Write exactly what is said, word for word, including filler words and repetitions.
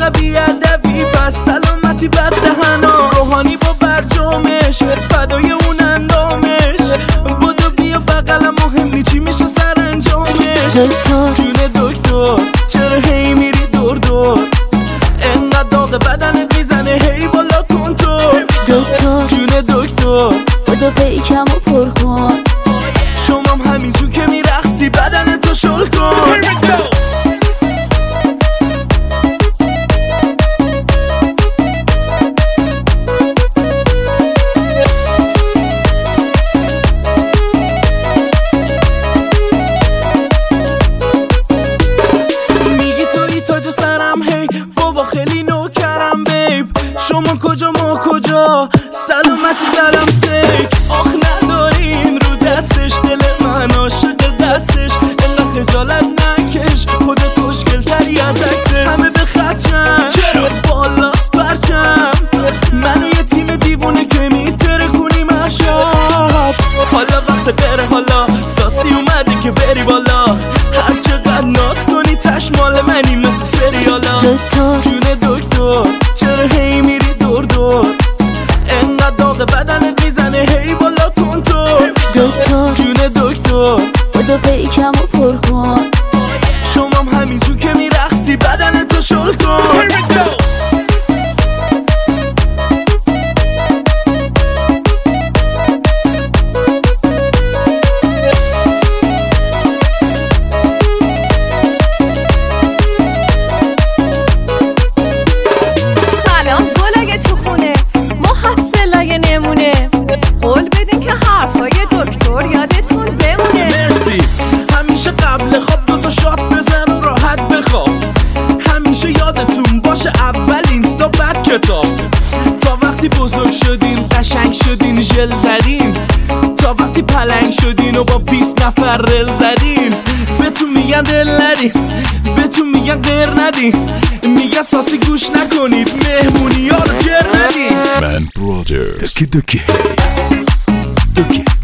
انقدر بیادبی پس سلامتی بر دهنا روحانی با برجامش فدای اون اندامش بدو بیا بقلم مهم نی چی میشه سرانجامش دکتر جون دکتر چرا هی میری دور دور انقدر داغ بدنت میزنه هی بالا کن تو دکتر جون دکتر بدو پیکم و پر کن شمام همینجور که میرقصی بدنتو شل کن تاج سرم هی بابا خیلی نوکرم بیب شما کجا ما کجا سلامتی دارم سیک آخ نداریم رو دستش دل من عاشق دستش انقدر خجالت نکش خودت خوشگل تری از عکسه همه به خدشم چرا بالاست پرچم منو یه تیم دیوونه که میتره کنیم اشب حالا وقت غیره حالا ساسی اومده که بری بالا هر چقدر ناز کنی تش مال منی مثل سریالا دکتر جون دکتر چرا هی میری دور دور انقدر داغ بدنت میزنه هی بالا کن تو دکتر جون دکتر بدو پیکم و پر کن شمام همینجور که میرقصی بدنتو شل کن قول بدین که حرفای دکتر یادتون بمونه. مرسی. همیشه قبل خواب دوتا شات بزن و راحت بخواب. همیشه یادتون باشه اول اینستا بعد کتاب. تا وقتی بزرگ شدین قشنگ شدین ژل زدین، تا وقتی پلنگ شدین و با بیست نفر رل زدین. بهتون میگن دل ندین، بهتون میگن غیر ندین، میگن ساسی گوش نکنید مهمونی ها رو گر ندین. من برادر دکی دکی هی دکی